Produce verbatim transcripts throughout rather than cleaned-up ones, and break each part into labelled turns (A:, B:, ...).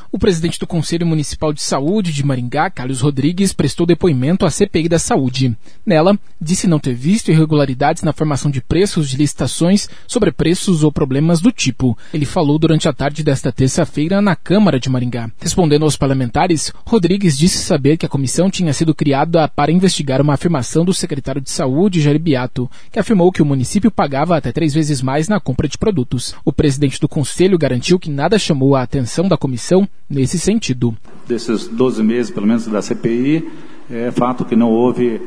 A: O presidente do Conselho Municipal de Saúde de Maringá, Carlos Rodrigues, prestou depoimento à C P I da Saúde. Nela, disse não ter visto irregularidades na formação de preços de licitações, sobrepreços ou problemas do tipo. Ele falou durante a tarde desta terça-feira na Câmara de Maringá. Respondendo aos parlamentares, Rodrigues disse saber que a comissão tinha sido criada para investigar uma afirmação do secretário de Saúde, Jair Beato, que afirmou que o município pagava até três vezes mais na compra de produtos. O presidente do Conselho garantiu que nada chamou a atenção da comissão nesse sentido.
B: Desses doze meses, pelo menos, da C P I, é fato que não houve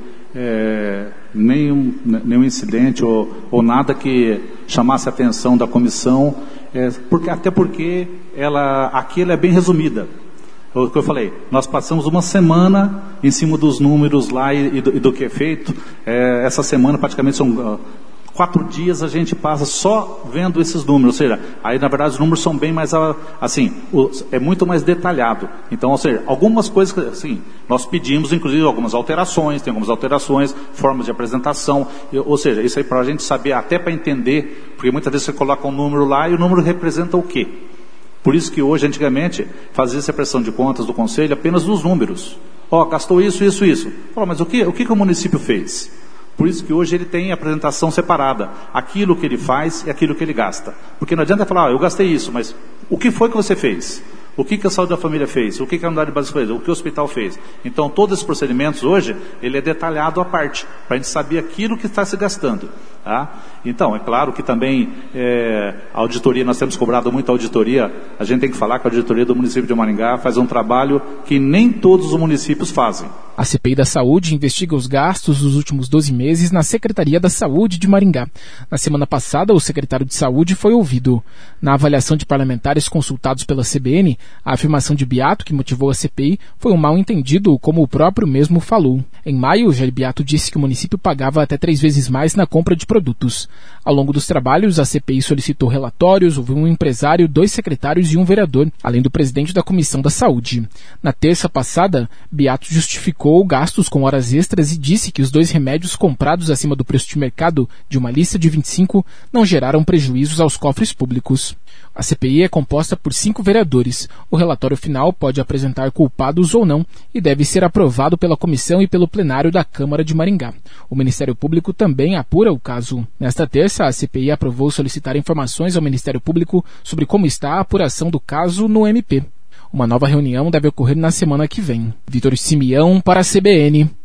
B: é, nenhum, nenhum incidente ou, ou nada que chamasse a atenção da comissão, é, porque, até porque ela, aqui ela é bem resumida. O que eu falei, nós passamos uma semana em cima dos números lá e, e, do, e do que é feito. É, essa semana praticamente são uh, quatro dias a gente passa só vendo esses números, ou seja, aí na verdade os números são bem mais, assim, é muito mais detalhado. Então, ou seja, algumas coisas, assim, nós pedimos inclusive algumas alterações, tem algumas alterações, formas de apresentação, ou seja, isso aí para a gente saber, até para entender, porque muitas vezes você coloca um número lá e o número representa o quê? Por isso que hoje, antigamente, fazia-se a prestação de contas do Conselho apenas nos números. Ó, oh, gastou isso, isso, isso. Oh, mas o que, o que que o município fez? Por isso que hoje ele tem a apresentação separada. Aquilo que ele faz e aquilo que ele gasta. Porque não adianta falar, ah, eu gastei isso, mas o que foi que você fez? O que que a saúde da família fez? O que que a unidade básica fez? O que o hospital fez? Então, todos esses procedimentos hoje, ele é detalhado à parte, para a gente saber aquilo que está se gastando. Tá? Então, é claro que também é, a auditoria, nós temos cobrado muita auditoria, a gente tem que falar que a auditoria do município de Maringá faz um trabalho que nem todos os municípios fazem.
A: A C P I da Saúde investiga os gastos dos últimos doze meses na Secretaria da Saúde de Maringá. Na semana passada, o secretário de Saúde foi ouvido. Na avaliação de parlamentares consultados pela C B N, a afirmação de Beato, que motivou a C P I, foi um mal-entendido, como o próprio mesmo falou. Em maio, Jair Beato disse que o município pagava até três vezes mais na compra de produtos. Ao longo dos trabalhos, a C P I solicitou relatórios, houve um empresário, dois secretários e um vereador, além do presidente da Comissão da Saúde. Na terça passada, Beato justificou gastos com horas extras e disse que os dois remédios comprados acima do preço de mercado de uma lista de vinte e cinco não geraram prejuízos aos cofres públicos. A C P I é composta por cinco vereadores. O relatório final pode apresentar culpados ou não e deve ser aprovado pela comissão e pelo plenário da Câmara de Maringá. O Ministério Público também apura o caso. Nesta terça, a C P I aprovou solicitar informações ao Ministério Público sobre como está a apuração do caso no M P. Uma nova reunião deve ocorrer na semana que vem. Vitor Simeão para a C B N.